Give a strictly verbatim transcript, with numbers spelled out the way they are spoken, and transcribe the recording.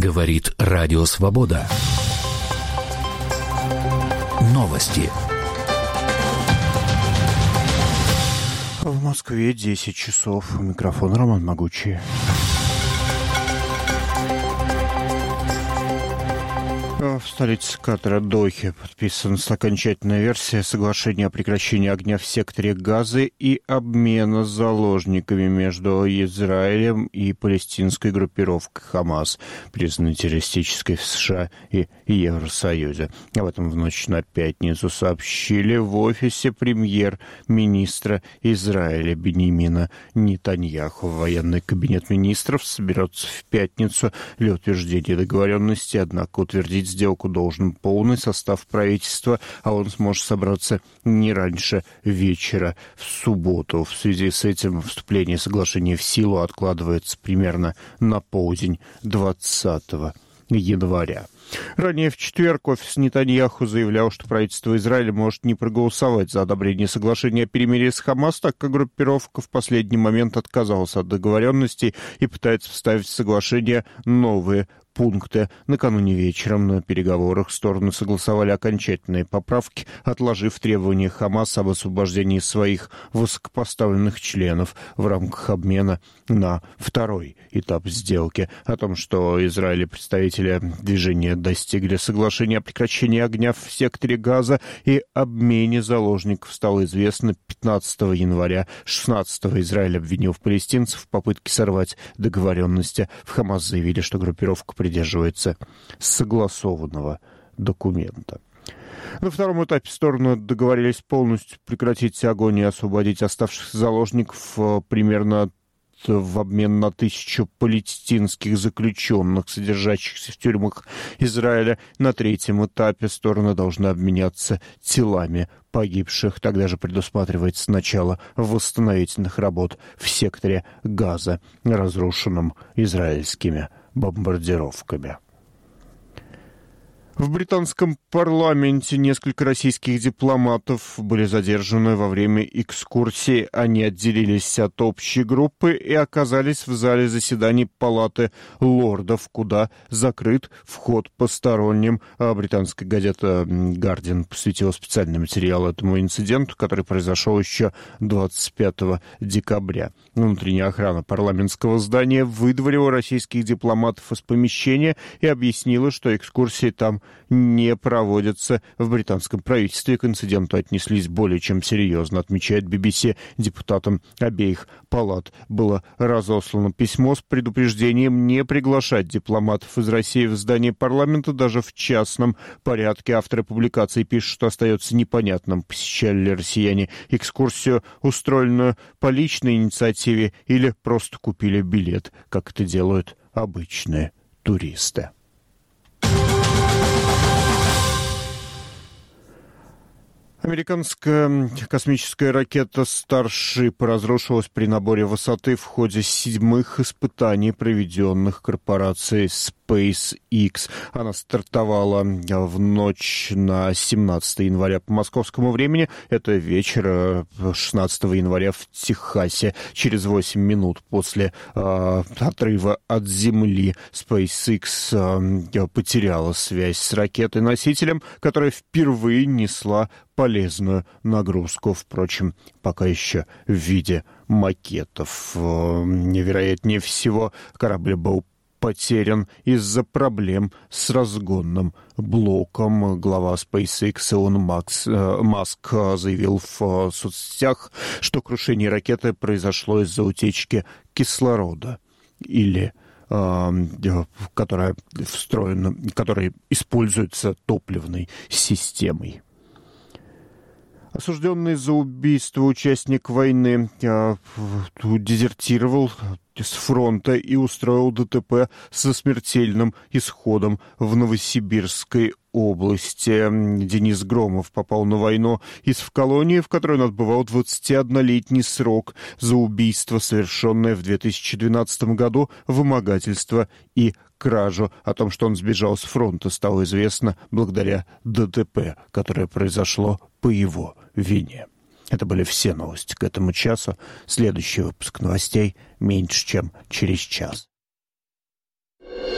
Говорит Радио Свобода. Новости. В Москве десять часов. Микрофон Роман Могучий. В столице Катара, Дохе, подписана окончательная версия соглашения о прекращении огня в секторе Газы и обмена заложниками между Израилем и палестинской группировкой Хамас, признанной террористической в США и Евросоюзе. Об этом в ночь на пятницу сообщили в офисе премьер-министра Израиля Биньямина Нетаньяху. Военный кабинет министров соберется в пятницу для утверждения договоренности, однако утвердить сделку должен полный состав правительства, а он сможет собраться не раньше вечера в субботу. В связи с этим вступление соглашения в силу откладывается примерно на полдень двадцатого января. Ранее в четверг офис Нетаньяху заявлял, что правительство Израиля может не проголосовать за одобрение соглашения о перемирии с Хамас, так как группировка в последний момент отказалась от договоренностей и пытается вставить в соглашение новые пункты. Накануне вечером на переговорах стороны согласовали окончательные поправки, отложив требования Хамас об освобождении своих высокопоставленных членов в рамках обмена на второй этап сделки. О том, что Израиль и представители движения достигли соглашения о прекращении огня в секторе Газа и обмене заложников, стало известно пятнадцатого января. шестнадцатого Израиль обвинил палестинцев в попытке сорвать договоренности. В Хамас заявили, что группировка придерживается согласованного документа. На втором этапе стороны договорились полностью прекратить огонь и освободить оставшихся заложников примерно в обмен на тысячу палестинских заключенных, содержащихся в тюрьмах Израиля. На третьем этапе стороны должны обменяться телами погибших. Тогда же предусматривается начало восстановительных работ в секторе Газа, разрушенном израильскими бомбардировками. В британском парламенте несколько российских дипломатов были задержаны во время экскурсии. Они отделились от общей группы и оказались в зале заседаний Палаты лордов, куда закрыт вход посторонним. А британская газета «Гардиан» посвятила специальный материал этому инциденту, который произошел еще двадцать пятого декабря. Внутренняя охрана парламентского здания выдворила российских дипломатов из помещения и объяснила, что экскурсии там не проводятся. В британском правительстве к инциденту отнеслись более чем серьезно, отмечает би би си. Депутатам обеих палат было разослано письмо с предупреждением не приглашать дипломатов из России в здание парламента даже в частном порядке. Авторы публикации пишут, что остается непонятным, посещали ли россияне экскурсию, устроенную по личной инициативе, или просто купили билет, как это делают обычные туристы. Американская космическая ракета Starship разрушилась при наборе высоты в ходе седьмых испытаний, проведенных корпорацией SpaceX. Она стартовала в ночь на семнадцатое января по московскому времени. Это вечер шестнадцатого января в Техасе. Через восемь минут после э, отрыва от Земли SpaceX э, потеряла связь с ракетой-носителем, которая впервые несла полезную нагрузку, впрочем, пока еще в виде макетов. Невероятнее всего, корабль был потерян из-за проблем с разгонным блоком. Глава SpaceX Илон Макс, э, Маск заявил в соцсетях, что крушение ракеты произошло из-за утечки кислорода или которая встроена, которая используется топливной системой. Осужденный за убийство участник войны э, дезертировал с фронта и устроил ДТП со смертельным исходом в Новосибирской области. Денис Громов попал на войну из в колонии, в которой он отбывал двадцатиоднолетний срок за убийство, совершенное в две тысячи двенадцатом году, вымогательство и кражу. О том, что он сбежал с фронта, стало известно благодаря ДТП, которое произошло по его вине. Это были все новости к этому часу. Следующий выпуск новостей меньше, чем через час.